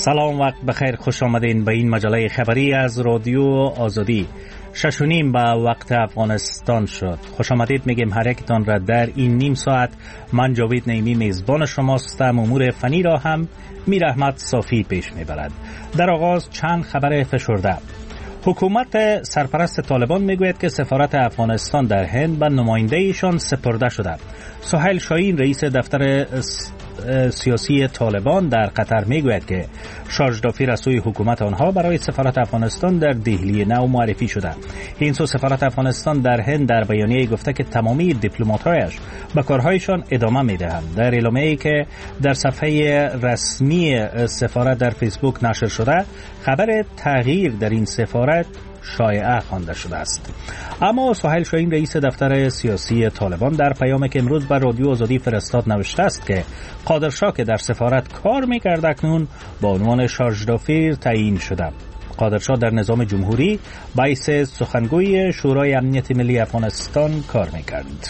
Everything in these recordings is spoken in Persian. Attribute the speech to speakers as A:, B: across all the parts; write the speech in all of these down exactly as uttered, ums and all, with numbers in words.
A: سلام، وقت بخیر، خوش آمدین به این مجله خبری از رادیو آزادی. شش و نیم به وقت افغانستان شد. خوش آمدید میگیم هر یکتان را در این نیم ساعت. من جاوید نعیمی میزبان شماستم. امور فنی را هم میر احمد صافی پیش میبرد. در آغاز چند خبر فشرده. حکومت سرپرست طالبان میگوید که سفارت افغانستان در هند به نماینده ایشان سپرده شده. سهیل شاهین رئیس دفتر سیاسی طالبان در قطر میگوید که شارژدافی رسوی حکومت آنها برای سفارت افغانستان در دهلی نو معرفی شده. این سو سفارت افغانستان در هند در بیانیه گفته که تمامی دیپلمات‌هایش به کارهایشان ادامه میدهند. در اعلامیه‌ای که در صفحه رسمی سفارت در فیسبوک نشر شده، خبر تغییر در این سفارت شایعه خوانده شده است. اما سهیل شاهین رئیس دفتر سیاسی طالبان در پیامی که امروز بر رادیو آزادی فرستاد نوشته است که قادرشاه که در سفارت کار می‌کرد اکنون با عنوان شارژدافیر تعیین شده. قادرشاه در نظام جمهوری باعث سخنگوی شورای امنیت ملی افغانستان کار می‌کرد.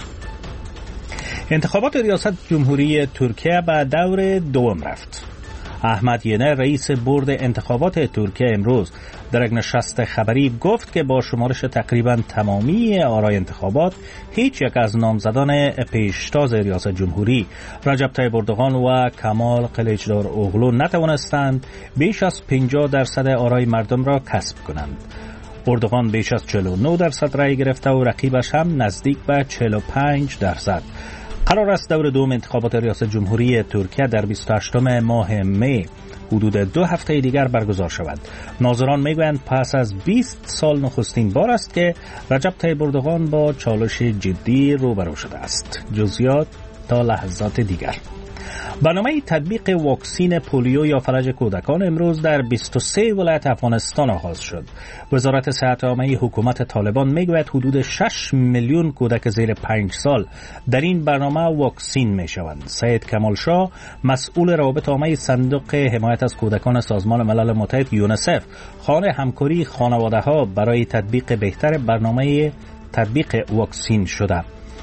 A: انتخابات ریاست جمهوری ترکیه به دور دوم رفت. احمد ینه رئیس بورد انتخابات ترکیه امروز در یک نشست خبری گفت که با شمارش تقریبا تمامی آرای انتخابات هیچ یک از نامزدان پیشتاز ریاست جمهوری رجب طیب اردوغان و کمال قلیچدار اوغلو نتوانستند بیش از پنجاه درصد آرای مردم را کسب کنند. اردوغان بیش از چهل و نه درصد رای گرفته و رقیبش هم نزدیک به چهل و پنج درصد. قرار است دور دوم انتخابات ریاست جمهوری ترکیه در بیست و هشتم ماه می حدود دو هفته دیگر برگزار شود. ناظران میگویند پس از بیست سال نخستین بار است که رجب طیب اردوغان با چالش جدی روبرو شده است. جزئیات تا لحظات دیگر. برنامه تطبیق واکسین پولیو یا فلج کودکان امروز در بیست و سه ولایت افغانستان آغاز شد. وزارت صحت عامه حکومت طالبان میگوید حدود شش میلیون کودک زیر پنج سال در این برنامه واکسین میشوند. سید کمال شاه مسئول روابط عامه صندوق حمایت از کودکان سازمان ملل متحد یونیسف خواهان همکاری خانواده‌ها برای تطبیق بهتر برنامه تطبیق واکسین شده.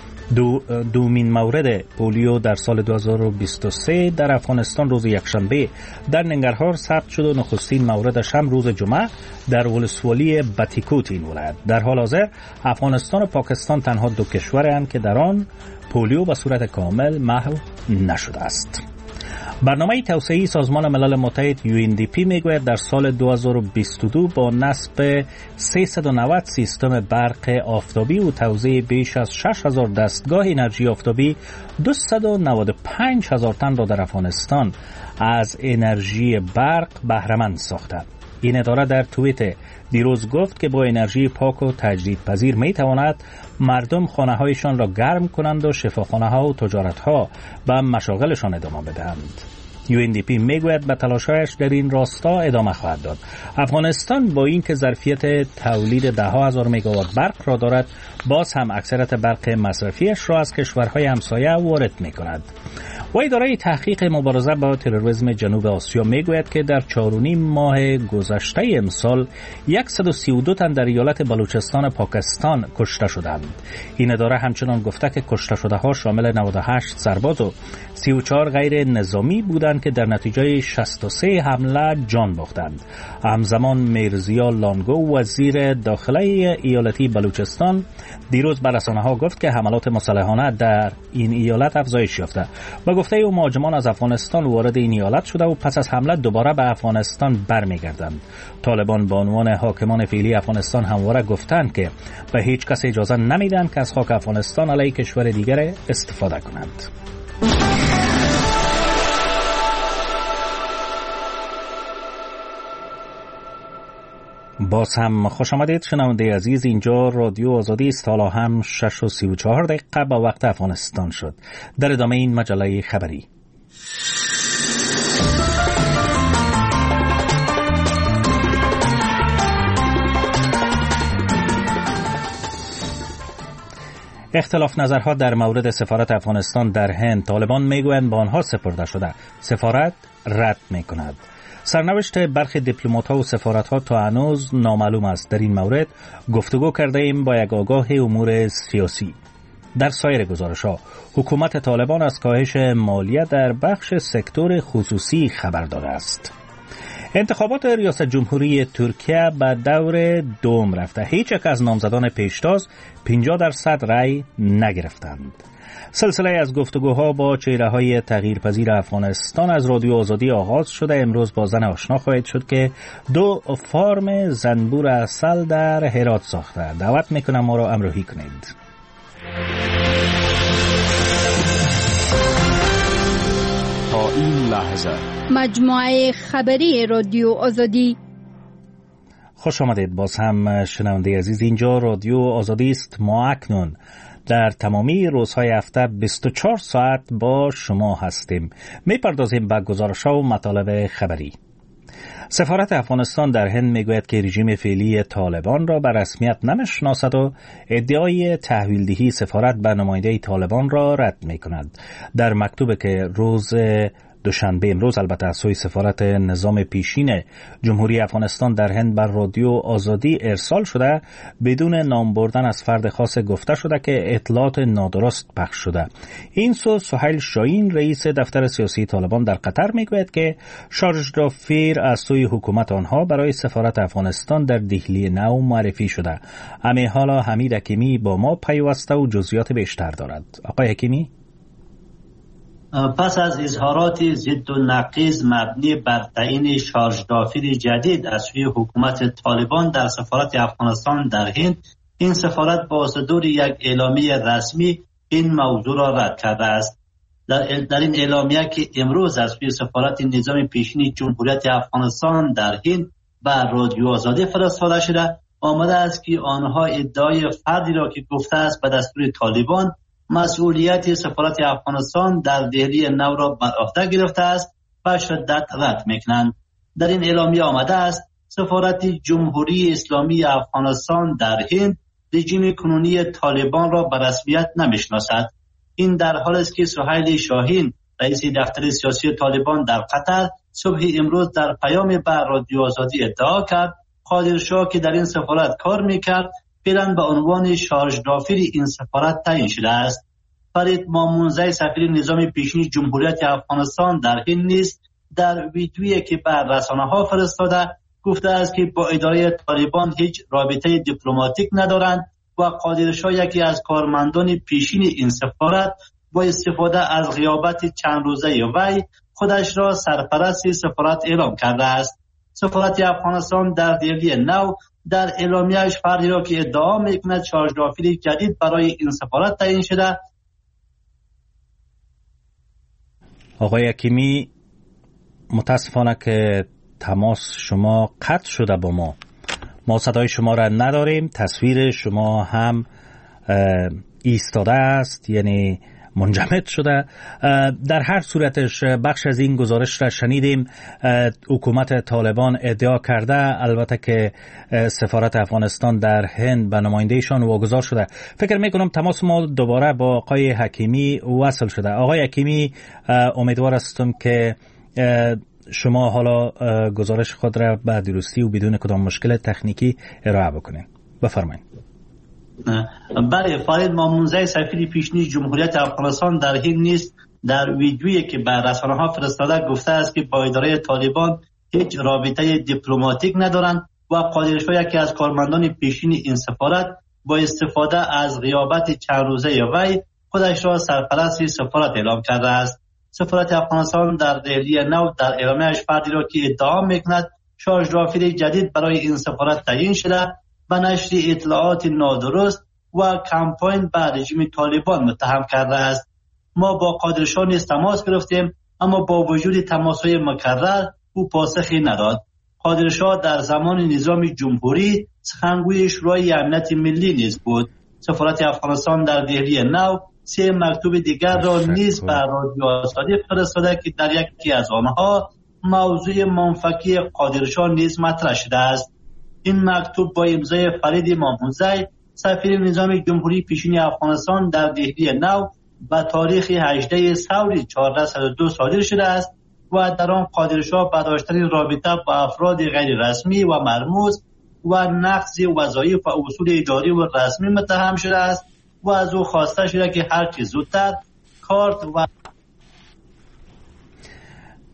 A: دو دومین مورد پولیو در سال دو هزار و بیست و سه در افغانستان روز یکشنبه در ننگرهار ثبت شد و نخستین موردش هم روز جمعه در ولسوالی بتیکوت این ولایت. در حال حاضر افغانستان و پاکستان تنها دو کشورند که در آن پولیو به صورت کامل محو نشده است. برنامه توسعه‌ای سازمان ملل متحد یو ان دی پی میگوید در سال دو هزار و بیست و دو با نصب سیصد و نود سیستم برق آفتابی و توزیع بیش از شش هزار دستگاه انرژی آفتابی دویست و نود و پنج هزار تن را در افغانستان از انرژی برق بهره‌مند ساخته. این اداره در توییت دیروز گفت که با انرژی پاک و تجدیدپذیر می تواند مردم خانه هایشان را گرم کنند و شفاخانه ها و تجارت ها به مشاغلشان ادامه بدهند. یو ان دی پی میگوید به تلاش‌هایش در این راستا ادامه خواهد داد. افغانستان با اینکه ظرفیت تولید ده ها هزار مگاوات برق را دارد، باز هم اکثریت برق مصرفیش را از کشورهای همسایه وارد می‌کند. و اداره تحقیق مبارزه با تروریسم جنوب آسیا میگوید که در چهار و نیم ماه گذشته امسال صد و سی و دو تن در ایالت بلوچستان پاکستان کشته شدند. این اداره همچنان گفته که کشته شده ها شامل نود و هشت سرباز و سی و چهار غیر نظامی بودند که در نتیجه شصت و سه حمله جان باختند. همزمان میرزیا لانگو وزیر داخلی ایالتی بلوچستان دیروز به رسانه‌ها گفت که حملات مسلحانه در این ایالت افزایش یافته. با گفته او مهاجمان از افغانستان وارد این ایالت شده و پس از حمله دوباره به افغانستان برمیگردند. طالبان به عنوان حاکمان فعلی افغانستان همواره گفتند که به هیچ کس اجازه نمیدن که از خاک افغانستان علیه کشور دیگر استفاده کنند. باز هم خوش آمدید شنونده عزیز. اینجا رادیو آزادی است. حالا هم شش و سی و چهار دقیقه به وقت افغانستان شد. در ادامه این مجله خبری. اختلاف نظرها در مورد سفارت افغانستان در هند. طالبان میگویند به آنها سپرده شده. سفارت رد میکند. سرنوشت برخی دیپلمات‌ها و سفارت‌ها تا هنوز نامعلوم است. در این مورد گفتگو کرده ایم با یک آگاه امور سیاسی. در سایر گزارش‌ها حکومت طالبان از کاهش مالیه در بخش سکتور خصوصی خبر داده است. انتخابات ریاست جمهوری ترکیه به دور دوم رفته. هیچ یک از نامزدان پیشتاز پنجاه درصد رأی نگرفتند. سلسله از گفتگوها با چهره‌های تغییرپذیر افغانستان از رادیو آزادی آغاز شده. امروز با زن آشنا خواهید شد که دو فارم زنبور عسل در هرات ساخته. دعوت میکنم ما را همراهی کنید.
B: تا این لحظه
C: مجموعه خبری رادیو آزادی.
A: خوش آمدید باز هم شنونده عزیز. اینجا رادیو آزادی است. ما اکنون در تمامی روزهای هفته بیست و چهار ساعت با شما هستیم. میپردازیم به گزارش‌ها و مطالب خبری. سفارت افغانستان در هند میگوید که رژیم فعلی طالبان را به رسمیت نمیشناسد و ادعای تحویل دهی سفارت به نماینده طالبان را رد میکند. در مکتوبی که روز دوشنبه امروز البته از سوی سفارت نظام پیشین جمهوری افغانستان در هند بر رادیو آزادی ارسال شده، بدون نام بردن از فرد خاص گفته شده که اطلاعات نادرست پخش شده. این سو سهیل شاهین رئیس دفتر سیاسی طالبان در قطر میگوید که شارژ دافیر از سوی حکومت آنها برای سفارت افغانستان در دهلی نو معرفی شده. امی حالا حمید حکیمی با ما پیوسته و جزئیات بیشتر دارد. آقای حکیمی،
D: پس از اظهارات ضد و نقیض مبنی بر تعیین شارژ دافیر جدید از سوی حکومت طالبان در سفارت افغانستان در هند، این سفارت با صدور یک اعلامیه رسمی این موضوع را رد کرده است. در, در این اعلامیه که امروز از سوی سفارت نظام پیشین جمهوریت افغانستان در هند بر رادیو آزادی فرستاده شده، آمده است که آنها ادعای فردی را که گفته است به دستور طالبان مسئولیت سفارت افغانستان در دهلی نو را بر عهده گرفته است و شدت رد میکنند. در این اعلامیه آمده است سفارت جمهوری اسلامی افغانستان در هند رژیم کنونی طالبان را به رسمیت نمیشناسد. این در حالی است که سهیل شاهین رئیس دفتر سیاسی طالبان در قطر صبح امروز در پیام به رادیو آزادی ادعا کرد قادر شاه که در این سفارت کار میکرد فعلا به عنوان شارژ دافیر این سفارت تعیین شده است. فرید مامونزی سفیر نظام پیشین جمهوریت افغانستان در هند نیز در ویدیویی که بر رسانه‌ها فرستاده گفته است که با اداره طالبان هیچ رابطه دیپلماتیک ندارند و قادر شاه یکی از کارمندان پیشین این سفارت با استفاده از غیابت چند روزه وی خودش را سرپرست سفارت اعلام کرده است. سفارت افغانستان در دهلی نو در اعلامیه‌اش فردی را که ادعا می‌کند شارژ دافیر جدید برای این سفارت تعیین شده.
A: آقای حکیمی، متاسفانه که تماس شما قطع شده با ما. ما صدای شما را نداریم، تصویر شما هم ایستاده است، یعنی منجمد شده. در هر صورتش بخش از این گزارش را شنیدیم. حکومت طالبان ادعا کرده البته که سفارت افغانستان در هند به نمایندهشان واگذار شده. فکر میکنم تماس ما دوباره با آقای حکیمی وصل شده. آقای حکیمی، امیدوار هستم که شما حالا گزارش خود را به درستی و بدون کدام مشکل تکنیکی ارائه بکنین. بفرمایید.
D: بله، فرید مامونزی سفیر پیشین جمهوریت افغانستان در هند نیست در ویدیویی که بر رسانه‌ها فرستاده گفته است که با اداره طالبان هیچ رابطه دیپلماتیک ندارند و قادر شاه یکی از کارمندان پیشین این سفارت با استفاده از غیابت چند روزه وی خودش را سرپرست سفارت اعلام کرده است. سفارت افغانستان در دهلی نو در اعلامیه‌اش فردی را که ادعا می‌کند شارژ دافیر جدید برای این سفارت تعیین شده و نشر اطلاعات نادرست و کمپاین به رژیم طالبان متهم کرده است. ما با قادر شاه نیز تماس گرفتیم، اما با وجود تماس‌های مکرر او پاسخی نداد. قادر شاه در زمان نظام جمهوری سخنگوی شورای امنیت ملی نیز بود. سفارت افغانستان در دهلی نو سه مکتوب دیگر را نیز به رادیو آزادی فرستاده که در یکی از آنها موضوع منفکی قادر شاه نیز مطرح شده است. این مکتوب با امضای فرید مامونزی سفیر نظام جمهوری پیشین افغانستان در دهلی نو به تاریخ هجدهم ثور چهارده صد و دو صادر شده است و در آن قادر شاه به داشتن رابطه با افراد غیر رسمی و مرموز و نقض وظایف و اصول اداری و رسمی متهم شده است و از او خواسته شده که هر چه زودتر کارت و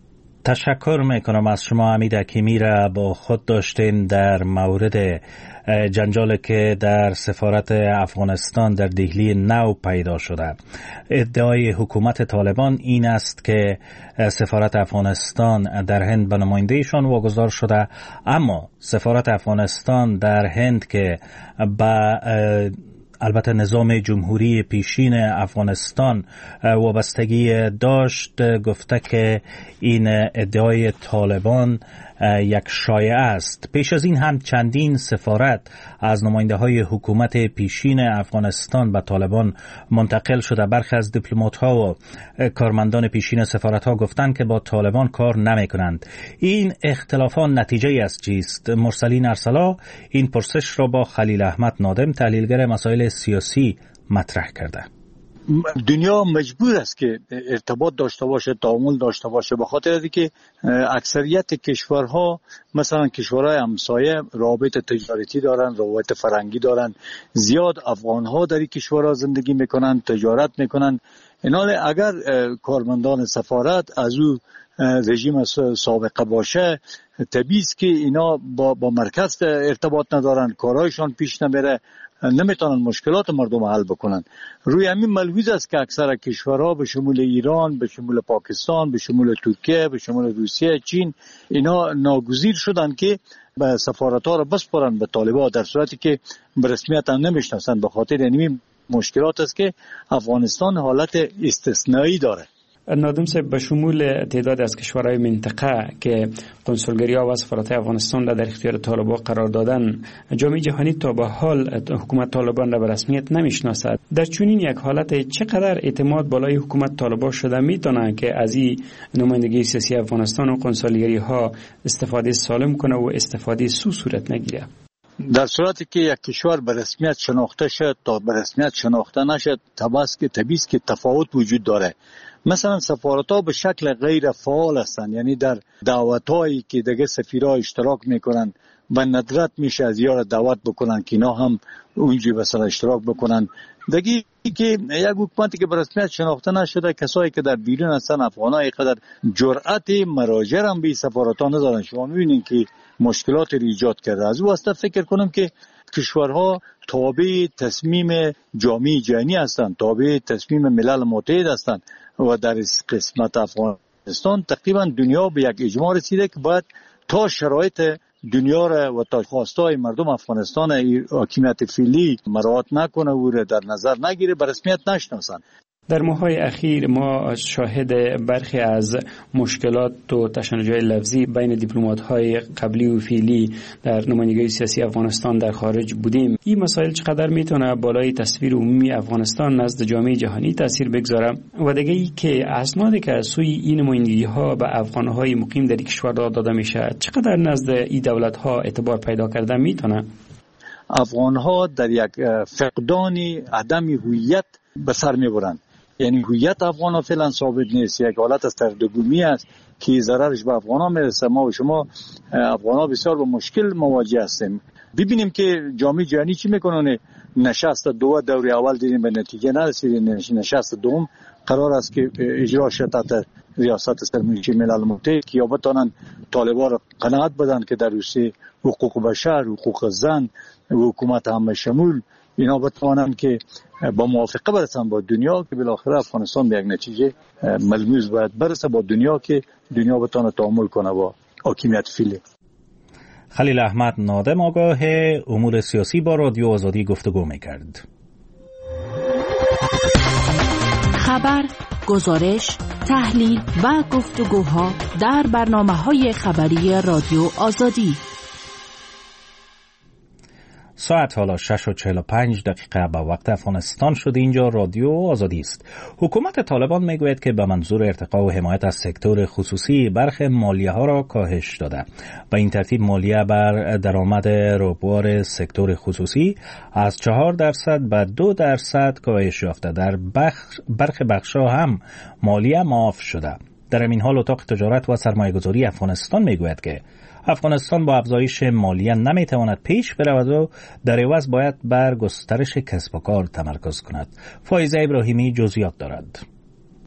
A: تشکر میکنم از شما. حمید حکیمی را با خود داشتیم در مورد جنجال که در سفارت افغانستان در دهلی نو پیدا شده. ادعای حکومت طالبان این است که سفارت افغانستان در هند به نمایندهشان واگذار شده، اما سفارت افغانستان در هند که با البته نظام جمهوری پیشین افغانستان وابستگی داشت، گفته که این ادعای طالبان یک شایعه است. پیش از این هم چندین سفارت از نماینده های حکومت پیشین افغانستان به طالبان منتقل شده. برخی از دیپلمات ها و کارمندان پیشین سفارت ها گفتند که با طالبان کار نمی کنند. این اختلافات نتیجه از چیست؟ مرسلین ارسلا این پرسش را با خلیل احمد نادم، تحلیلگر مسائل سیاسی، مطرح کرده.
E: دنیا مجبور است که ارتباط داشته باشه، تعامل داشته باشه، به خاطر اینکه که اکثریت کشورها مثلا کشورهای همسایه روابط تجارتی دارن، روابط فرهنگی دارن، زیاد افغانها در این کشورها زندگی میکنن، تجارت میکنن. اینال اگر کارمندان سفارت از او رژیم سابقه باشه، طبیعی است که اینا با, با مرکز ارتباط ندارن، کارهایشان پیش نمیره، نمیتونن مشکلات مردم حل بکنن. روی همین ملحوظ است که اکثر کشورها به شمول ایران، به شمول پاکستان، به شمول ترکیه، به شمول روسیه، چین، اینا ناگزیر شدن که به سفارت‌ها را بسپارن به طالبان، در صورتی که به رسمیت هم نمیشناسن. به خاطر همین مشکلات است که افغانستان حالت استثنایی داره.
F: نادم صاحب، به شمول تعداد از کشورهای منطقه که کنسولگری‌ها و سفارت افغانستان را در اختیار طالبان قرار دادن، جامعه جهانی تا به حال حکومت طالبان را به رسمیت نمیشناسد. در چنین یک حالت چقدر اعتماد بالای حکومت طالبان شده میتونه که از این نمایندگی سیاسی افغانستان و کنسولگری‌ها استفاده سالم کنه و استفاده سو صورت نگیره؟
E: در صورتی که یک کشور به رسمیت شناخته شد تا به رسمیت شناخته نشد، طبیعی است که تفاوت وجود داره. مثلا سفارت‌ها به شکل غیر فعال هستند، یعنی در دعوت‌هایی که دیگه سفیرها اشتراک میکنن و ندرت میشه از یار دعوت بکنن که اینا هم اونجا مثلا اشتراک بکنن. دیگه که یک حکومتی که به رسمیت شناخته نشده، کسایی که در بیرون هستن، افغان‌ها اینقدر جرأت مراجعه هم به سفارت‌ها ندارن. شما می‌بینید که مشکلات رو ایجاد کرده. از اون واسطه فکر کنم که کشورها تابع تصمیم جامعه جهانی هستند، تابع تصمیم ملل متحد هستند و در قسمت افغانستان تقریبا دنیا به یک اجماع رسیده که باید تا شرایط دنیا را و تا خواستای مردم افغانستان حاکمیت فعلی مراعات نکنه و را در نظر نگیره، به رسمیت نشناسند.
F: در ماه‌های اخیر ما شاهد برخی از مشکلات و تشنج‌های لفظی بین دیپلمات‌های قبلی و فعلی در نمایندگی سیاسی افغانستان در خارج بودیم. این مسائل چقدر میتونه بالای تصویر عمومی افغانستان نزد جامعه جهانی تاثیر بگذاره و دیگه ای که اسنادی که از سوی این نمایندگی‌ها به افغان‌های مقیم در کشور داده میشه چقدر نزد این دولت‌ها اعتبار پیدا کرده میتونه؟
E: افغان‌ها در یک فقدان عدم هویت به سر میبرند. یعنی هویت افغان ها فعلا ثابت نیست، یک حالت از سردرگمی است که ضررش به افغان ها میرسه. ما و شما افغان ها بسیار با مشکل مواجه هستیم. ببینیم که جامعه جهانی چی میکنه. نشست دو دوره اول دیدیم به نتیجه نرسید، نشست دوم قرار است که اجرا شد تحت ریاست سرمنشی ملل متحد که یا بتانن طالبان را قناعت بدن که در حوزه حقوق بشر، حقوق زن و حکومت همه شمول اینا بتوانن که با موافقه برسن با دنیا که بالاخره افغانستان به یک نتیجه ملموس باید برسه با دنیا که دنیا بتونه تعامل کنه با حاکمیت فعلی.
A: خلیل احمد نادم، آگاه امور سیاسی، با رادیو آزادی گفتگو میکرد.
G: خبر، گزارش، تحلیل و گفتگوها در برنامه‌های خبری رادیو آزادی.
A: ساعت حالا شش و چهل و پنج دقیقه به وقت افغانستان شد. اینجا رادیو آزادی است. حکومت طالبان میگوید که به منظور ارتقا و حمایت از سکتور خصوصی برخی مالیه ها را کاهش داده. به این ترتیب مالیه بر درآمد ربوار سکتور خصوصی از چهار درصد به دو درصد کاهش یافته. در بخش برخی بخش‌ها هم مالیه معاف شده. در این حال اتاق تجارت و سرمایه‌گذاری افغانستان میگوید که افغانستان با افزایش مالیه نمیتواند پیش برود و در عوض باید بر گسترش کسب و کار تمرکز کند. فایزه ابراهیمی جزئیات دارد.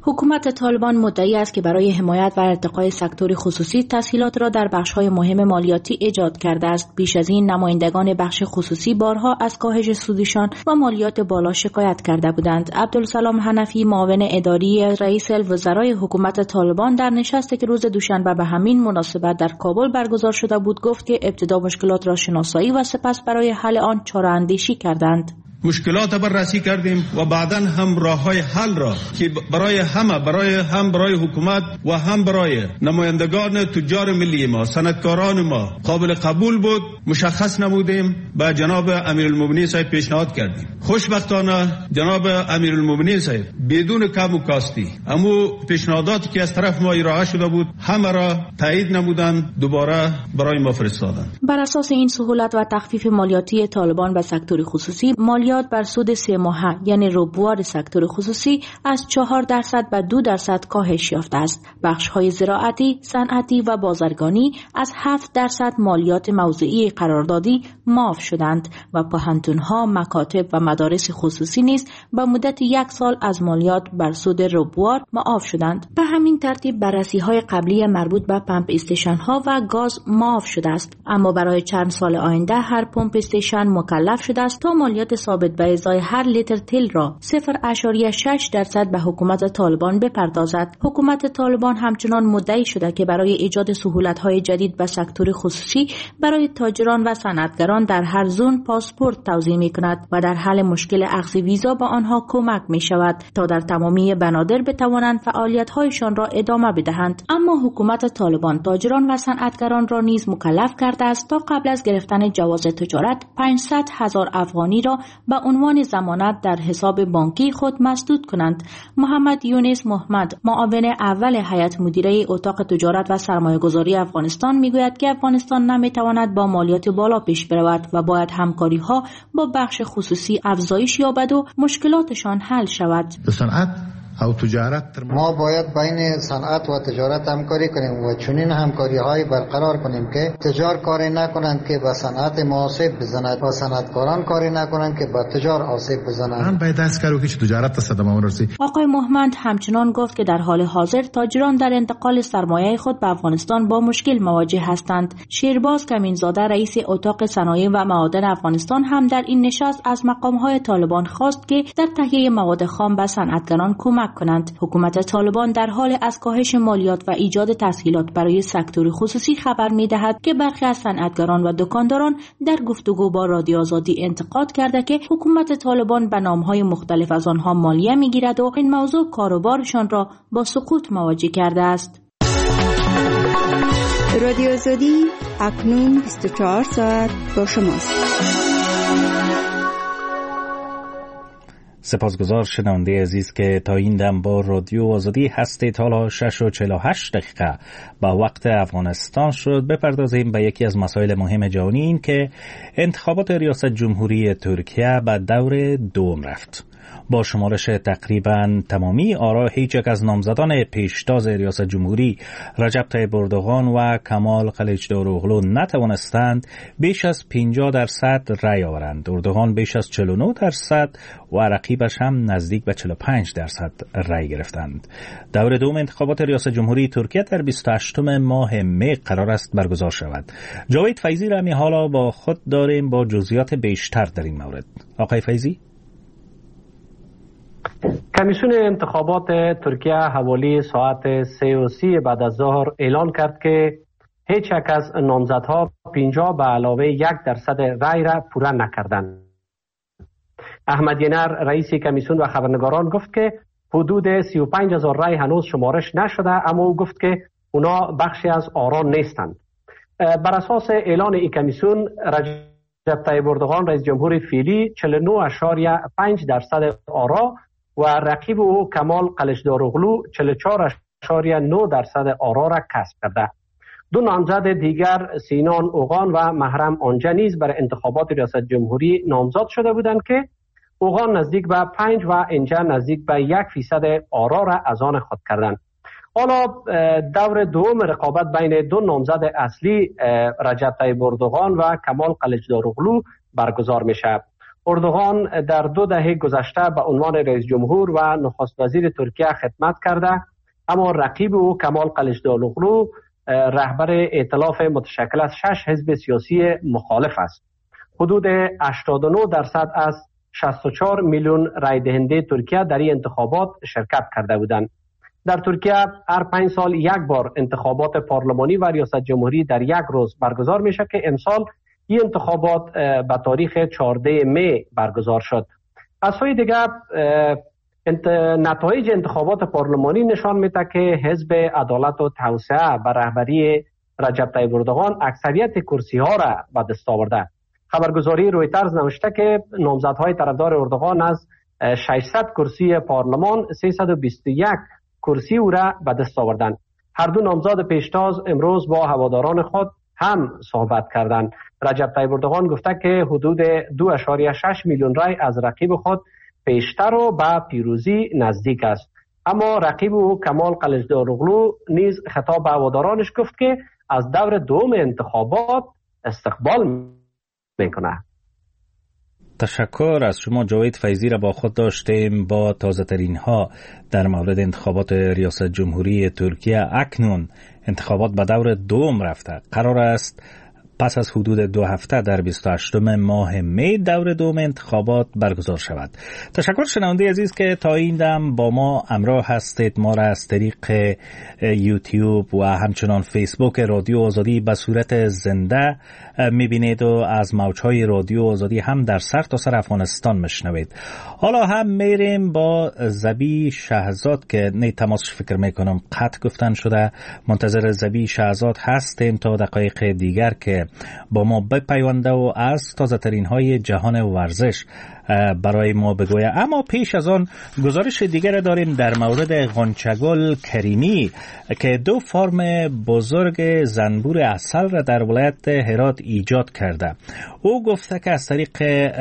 G: حکومت طالبان مدعی است که برای حمایت و ارتقای سکتور خصوصی تسهیلات را در بخش‌های مهم مالیاتی ایجاد کرده است. بیش از این نمایندگان بخش خصوصی بارها از کاهش سودشان و مالیات بالا شکایت کرده بودند. عبدالسلام حنفی، معاون اداری رئیس الوزرای حکومت طالبان، در نشستی که روز دوشنبه به همین مناسبت در کابل برگزار شده بود گفت که ابتدا مشکلات را شناسایی و سپس برای حل آن چاره‌اندیشی کردند.
H: مشکلات بررسی کردیم و بعداً هم راه‌های حل را که برای همه برای هم برای حکومت و هم برای نمایندگان تجار ملی ما، صنعتکاران ما قابل قبول بود مشخص نمودیم، به جناب امیرالمومنین صاحب پیشنهاد کردیم. خوشبختانه جناب امیرالمومنین صاحب بدون کم و کاستی اما پیشنهاداتی که از طرف ما ارائه شده بود همه را تایید نمودند، دوباره برای ما فرستادند.
G: بر اساس این سهولت و تخفیف مالیاتی طالبان به سکتور خصوصی، مالیات بر سود سه ماهه یعنی ربوار سکتور خصوصی از چهار درصد به دو درصد کاهش یافته است. بخش‌های زراعتی، صنعتی و بازرگانی از هفت درصد مالیات موضعی قراردادی معاف شدند و پوهنتون‌ها، مکاتب و مدارس خصوصی نیز به مدت یک سال از مالیات بر سود ربوار معاف شدند. به همین ترتیب بررسی‌های قبلی مربوط به پمپ استیشن‌ها و گاز معاف شده است، اما برای چند سال آینده هر پمپ استیشن مکلف شده است تا مالیات ثابت به ازای هر لیتر تیل را صفر ممیز شش درصد به حکومت طالبان بپردازد. حکومت طالبان همچنان مدعی شده که برای ایجاد سهولت‌های جدید به سکتور خصوصی برای تاجران و صنعتگران در هر زون پاسپورت توزیع می‌کند و در حل مشکل اخذ ویزا با آنها کمک می‌شود تا در تمامی بنادر بتوانند فعالیت‌هایشان را ادامه بدهند. اما حکومت طالبان تاجران و صنعتگران را نیز مکلف کرده است تا قبل از گرفتن جواز تجارت پانصد هزار افغانی را به عنوان ضمانت در حساب بانکی خود مسدود کنند. محمد یونس محمد، معاون اول هیئت مدیره اتاق تجارت و سرمایه‌گذاری افغانستان، میگوید که افغانستان نمیتواند با مالیات بالا پیش برود و باید همکاری‌ها با بخش خصوصی افزایش یابد و مشکلاتشان حل شود.
I: صنعت او تجارت
J: ما باید بین صنعت و تجارت همکاری کنیم و چنین همکاری های برقرار کنیم که تجار کاری نکنند که به صنعت ما آسیب بزند و صنعتکاران کاری نکنند که به تجار آسیب بزنند.
I: هم باید دست کارو که تجارت صدمه ورسی.
G: آقای محمد همچنان گفت که در حال حاضر تاجران در انتقال سرمایه خود به افغانستان با مشکل مواجه هستند. شیرباز کمینزاده، رئیس اتاق صنایع و معادن افغانستان، هم در این نشست از مقام‌های طالبان خواست که در تهیه مواد خام به صنعتگران کمک کنند. حکومت طالبان در حال از کاهش مالیات و ایجاد تسهیلات برای سکتور خصوصی خبر می‌دهد که برخی از صنعتگران و دکانداران در گفتگو با رادیو آزادی انتقاد کرده که حکومت طالبان به نام‌های مختلف از آنها مالیه می‌گیرد و این موضوع کاروبارشان را با سقوط مواجه کرده است.
C: رادیو آزادی اکنون بیست و چهار ساعت با شماست.
A: سپاسگزار شنونده عزیز که تا این دم با رادیو آزادی هستید. حالا شش و چهل و هشت دقیقه با وقت افغانستان شد. بپردازیم به یکی از مسائل مهم جهانی، این که انتخابات ریاست جمهوری ترکیه به دور دوم رفت. با شمارش تقریبا تمامی آرا هیچ یک از نامزدان پیشتاز ریاست جمهوری رجب طیب اردوغان و کمال کلیچداروغلو نتوانستند بیش از پنجاه درصد رأی آورند. اردوغان بیش از چهل و نه درصد و رقیبش هم نزدیک به چهل و پنج درصد رأی گرفتند. دور دوم انتخابات ریاست جمهوری ترکیه در بیست و هشتم ماه می قرار است برگزار شود. جاوید فیضی را می حالا با خود داریم با جزئیات بیشتر در این مورد. آقای فیضی؟
K: کمیسیون انتخابات ترکیه حوالی ساعت سه و سی بعد از ظهر اعلان کرد که هیچ یک از نامزدها پنجاه به علاوه یک درصد رأی را پوره نکردند. احمد ینر رئیس کمیسیون و خبرنگاران گفت که حدود سی و پنج هزار رأی هنوز شمارش نشده، اما او گفت که اونا بخشی از آرا نیستند. بر اساس اعلان این کمیسیون، رجب طیب اردوغان رئیس جمهور فعلی چهل و نه اشاریه پنج درصد آرا و رقیب او کمال کلیچداروغلو چهل و چهار اشاریه نه درصد آرا را کسب کرده. دو نامزد دیگر سینان اوغان و محرم آنجا نیز برای انتخابات ریاست جمهوری نامزد شده بودند که اوغان نزدیک به پنج و اینجا نزدیک به یک فیصد آرا را از آن خود کردند. حالا دور دوم رقابت بین دو نامزد اصلی رجب طیب اردوغان و کمال کلیچداروغلو برگزار میشه. اردوغان در دو دهه گذشته به عنوان رئیس جمهور و نخست وزیر ترکیه خدمت کرده، اما رقیب او کمال کلیچدارلوغلو رهبر ائتلاف متشکل از شش حزب سیاسی مخالف است. حدود هشتاد و نه درصد از شصت و چهار میلیون رای دهنده ترکیه در این انتخابات شرکت کرده بودند. در ترکیه هر پنج سال یک بار انتخابات پارلمانی و ریاست جمهوری در یک روز برگزار میشه که امسال این انتخابات به تاریخ چهاردهم می برگزار شد. از سوی دیگر انت... نتایج انتخابات پارلمانی نشان میده که حزب عدالت و توسعه به رهبری رجب طیب اردوغان اکثریت کرسی ها را به دست آورده. خبرگزاری رویترز نوشته که نامزدهای طرفدار اردوغان از ششصد کرسی پارلمان سیصد و بیست و یک کرسی او را به دست آوردند. هر دو نامزد پیشتاز امروز با هواداران خود هم صحبت کردند. رجب طیب اردوغان گفته که حدود دو اشاریه شش میلیون رای از رقیب خود پیشتر و به پیروزی نزدیک است. اما رقیب او کمال کلیچدارلوغلو نیز خطاب به هوادارانش گفت که از دور دوم انتخابات استقبال میکنه.
A: تشکر از شما. جاوید فیضی را با خود داشتیم با تازه ترین ها در مورد انتخابات ریاست جمهوری ترکیه. اکنون انتخابات به دور دوم رفته. قرار است پس از حدود دو هفته در بیست و هشتم ماه می دور دوم انتخابات برگزار شود. تشکر شنونده عزیز که تا این دم با ما همراه هستید. ما را از طریق یوتیوب و همچنان فیسبوک رادیو آزادی به صورت زنده میبینید و از موجهای رادیو آزادی هم در سر تا سر افغانستان میشنوید. حالا هم میریم با زبی شهزاد که نه تماس فکر میکنم قطع گفتن شده. منتظر زبی شهزاد هستیم تا دقایق دیگر که با ما بپیونده و از تازه ترین های جهان ورزش برای ما بگوید. اما پیش از آن گزارش دیگر داریم در مورد غنچه‌گل کریمی که دو فارم بزرگ زنبور عسل را در ولایت هرات ایجاد کرده. او گفته که از طریق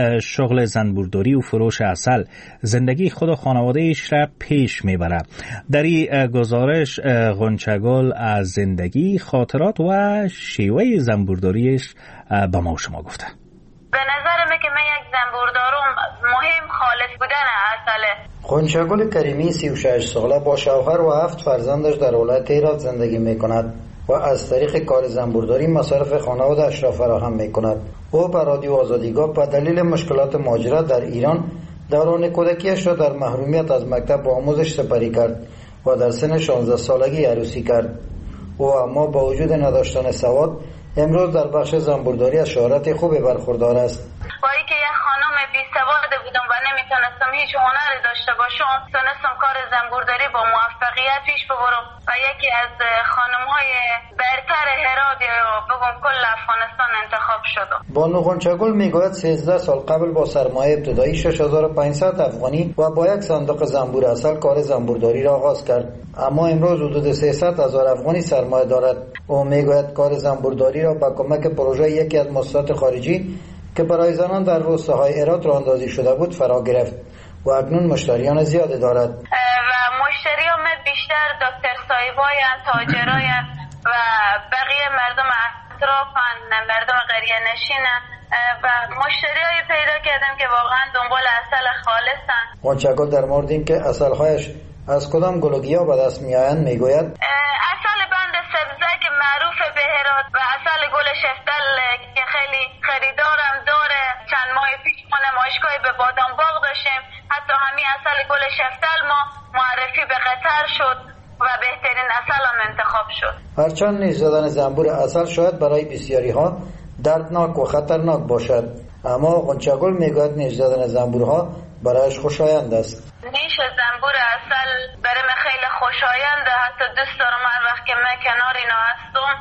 A: شغل زنبورداری و فروش عسل زندگی خود و خانواده ایش را پیش میبره. در این گزارش غنچه‌گل از زندگی، خاطرات و شیوه زنبورداریش به ما و شما گفته.
L: به نظر من که من یک زنبوردارم مهم خالص بودن عسله.
J: غنچه‌گل کریمی سی و شش ساله با شوهر و هفت فرزندش در ولایت هرات زندگی میکند و از طریق کار زنبورداری مصارف خانواده‌اش را فراهم میکند. او به رادیو آزادیگاه به دلیل مشکلات مهاجرت در ایران دوران کودکیش را در محرومیت از مکتب و آموزش سپری کرد و در سن شانزده سالگی عروسی کرد. او اما با وجود نداشتن سواد امروز در بخش زنبورداری از شهرت خوبی برخوردار است.
L: ولی که یک خانم بی سواد بودم و نمیتونستم هیچ هنری داشته باشم، تونستم کار زنبورداری با موفقیت پیش ببرم و یکی از خانم های برتر هرات یا بگم کل افغانستان انتخاب شدم.
J: بانو غنچه‌گل میگوید سیزده سال قبل با سرمایه ابتدایی شش هزار و پانصد افغانی و با یک صندوق زنبور عسل کار زنبورداری را آغاز کرد، اما امروز حدود سیصد هزار افغانی سرمایه دارد. او میگوید کار زنبورداری را با کمک پروژه یکی از مؤسسات خارجی که برای زنان در روستاهای هرات راه اندازی شده بود فرا گرفت و اکنون مشتریان زیادی دارد.
L: و مشتریان بیشتر دکتر صاحباین، تاجراین و بقیه مردم اطرافن، مردم قریه نشینن و مشتریای پیدا کردم که واقعا دنبال عسل خالصن.
J: غنچه‌گل در مورد این که عسل‌هایش از کدام گل و گیاه به دست میآیند میگوید
L: عسل بند سبزه که معروف به هرات و عسل گل شفتل که خیلی خریدارم داره. چند ماه پیش ما نمایشگاهی به بادام باغ داشتیم، حتی همین عسل گل شفتل ما معرفی به قطر شد و بهترین عسل هم انتخاب شد.
J: هرچند نیش زدن زنبور عسل شاید برای بسیاری ها دردناک و خطرناک باشد، اما غنچه‌گل میگوید نیش زدن زنبورها برایش خوشایند است.
L: نیش زنبور عسل برای من خیلی خوشاینده، حتی دوست دارم هر وقت که من کنار اینا هستم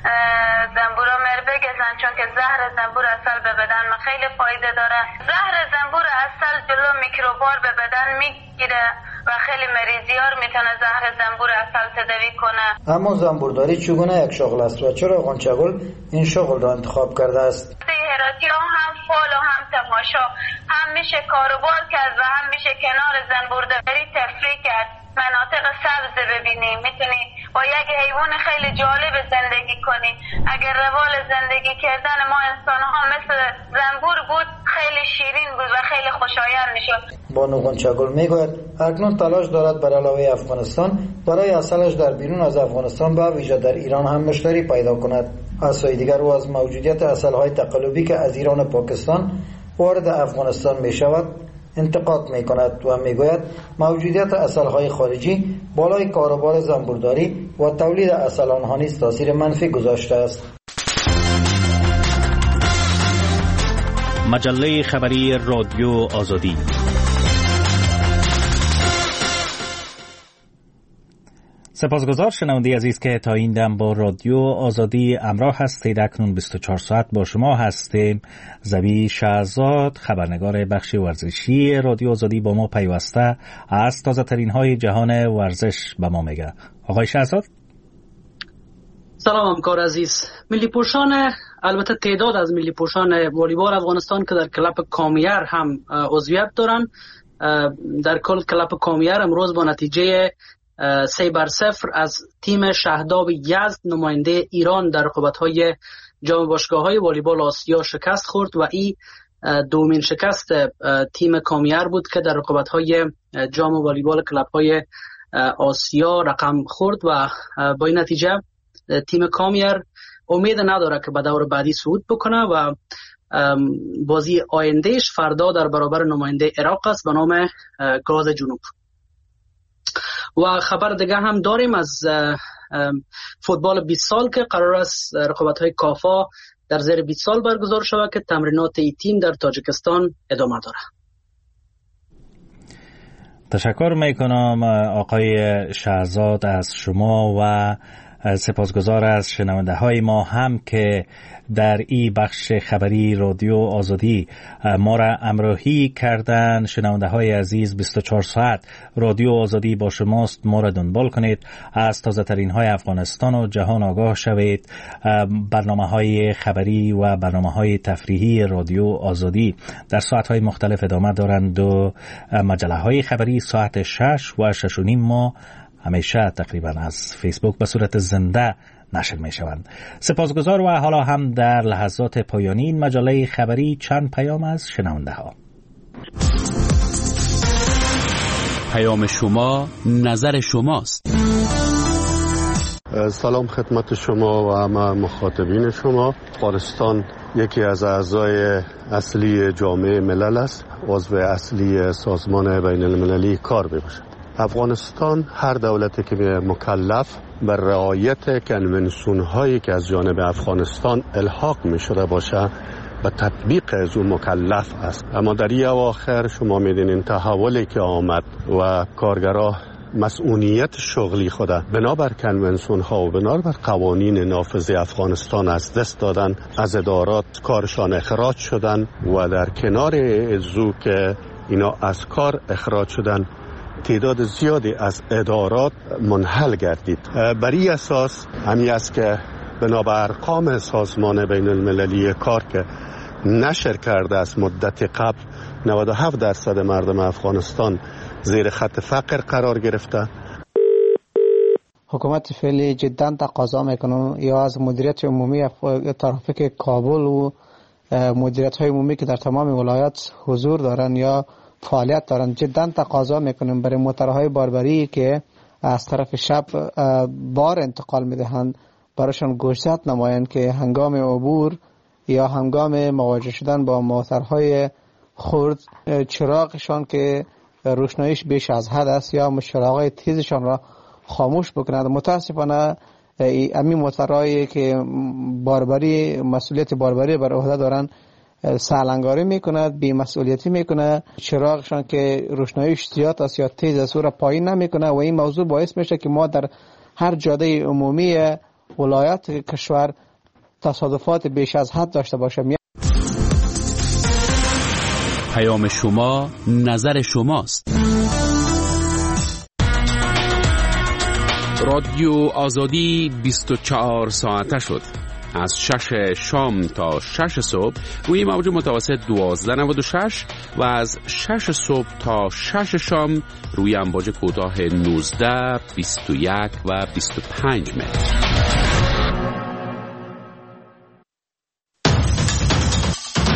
L: زنبورا مر بگزن، چون که زهر زنبور عسل به بدن من خیلی فایده داره. زهر زنبور عسل جلو میکروبار به بدن میگیره و خیلی مریضیار میتونه زهر زنبور عسل تداوی کنه.
J: اما زنبورداری چگونه یک شغل است و چرا غنچه‌گل این شغل را انتخاب کرده است؟
L: هراتی ها هم فال و هم تماشا، هم میشه کاروبار کرد و هم میشه کنار زنبورداری تفریح کرد. مناطق سبز ببینی، میتونی با یک حیوان خیلی جالب زندگی کنی. اگر روال زندگی کردن ما انسان ها مثل زنبور بود خیلی شیرین بود و خیلی خوشایند میشد.
J: بانو غنچه‌گل میگوید اکنون تلاش دارد بر علاوه افغانستان برای اصلش در بیرون از افغانستان به ویژه در ایران هم مشتری پیدا کند. از سوی دیگر او از موجودیت اصلهای تقلبی که از ایران و پاکستان وارد افغانستان می شود انتقاد می کند و می گوید موجودیت اصلهای خارجی بالای کاروبار زنبورداری و تولید اصل آنها نیز تاثیر منفی گذاشته است.
A: مجله خبری رادیو آزادی. سپاسگزار شنونده عزیز که تا این دم با رادیو آزادی همراه هستید. اکنون بیست و چهار ساعت با شما هستیم. زبی شهزاد خبرنگار بخش ورزشی رادیو آزادی با ما پیوسته از تازه ترین های جهان ورزش به ما میگه. آقای شهزاد
M: سلام همکار عزیز. ملی پوشان، البته تعداد از ملی پوشان والیبال افغانستان که در کلاب کامیر هم عضویت دارن، در کل کلاب کامیر امروز با نتیجه سه بر صفر از تیم شهداب یزد نماینده ایران در رقابت‌های جام باشگاه‌های والیبال آسیا شکست خورد و این دومین شکست تیم کامیر بود که در رقابت‌های جام والیبال کلب‌های آسیا رقم خورد و با این نتیجه تیم کامیر امید نداره که به دور بعدی صعود بکنه و بازی آیندهش فردا در برابر نماینده عراق است به نام گاز جنوب. و خبر دیگه هم داریم از فوتبال بیست سال که قرار است رقابت‌های کافا در زیر بیست سال برگزار شود که تمرینات این تیم در تاجیکستان ادامه داره.
A: تشکر میکنم آقای شهزاد از شما و سپاسگزار از شنونده های ما هم که در این بخش خبری رادیو آزادی ما را همراهی کردن. شنونده های عزیز، بیست و چهار ساعت رادیو آزادی با شماست. ما را دنبال کنید، از تازه ترین های افغانستان و جهان آگاه شوید. برنامه های خبری و برنامه های تفریحی رادیو آزادی در ساعت های مختلف ادامه دارند و مجله های خبری ساعت شش و شش و نیم ما همیشه تقریبا از فیسبوک به صورت زنده نشر می شوند. سپاسگزار و حالا هم در لحظات پایانی این مجله خبری چند پیام از شنونده ها.
B: پیام شما نظر شماست.
N: سلام خدمت شما و همه مخاطبین شما. افغانستان یکی از اعضای اصلی جامعه ملل است، عضو اصلی سازمان بین المللی کار میباشد. افغانستان هر دولتی که مکلف بر رعایت کنونسیون هایی که از جانب افغانستان الحاق می شده باشه به تطبیق از اون مکلف است. اما در این اواخر شما میدونین تحولی که آمد و کارگرها مسئولیت شغلی خود بنابر کنونسیون ها و بنابر قوانین نافذ افغانستان از دست دادن، از ادارات کارشان اخراج شدن و در کنار ازو که اینا از کار اخراج شدن تعداد زیادی از ادارات منحل گردید. بر این اساس همی است که بنابر ارقام سازمان بین المللی کار که نشر کرده از مدت قبل نود و هفت درصد مردم افغانستان زیر خط فقر قرار گرفته.
O: حکومت فعلی جدا تقاضا میکنه یا از مدیریت عمومی ترافیک کابل و مدیریت های عمومی که در تمام ولایات حضور دارن یا فعالیت دارن، جدا تقاضا میکنیم برای موتورهای باربری که از طرف شب بار انتقال میدهند برایشان گوشزد نمایند که هنگام عبور یا هنگام مواجه شدن با موتورهای خرد چراغشان که روشناییش بیش از حد است یا چراغهای تیزشان را خاموش بکنند. متاسفانه امی موتورهایی که باربری مسئولیت باربری بر عهده دارن سالنگاری میکند، بی مسئولیتی میکنه، چراغشان که روشناییش زیاد است یا تیز است او را پایین نمیکنه و این موضوع باعث میشه که ما در هر جاده عمومی ولایت کشور تصادفات بیش از حد داشته باشیم.
B: پیام شما نظر شماست. رادیو آزادی بیست و چهار ساعته شد. از شش شام تا شش صبح روی موج متوسط دوازده نود و شش و از شش صبح تا شش شام روی امواج کوتاه نوزده، بیست و یک و بیست و پنج متر.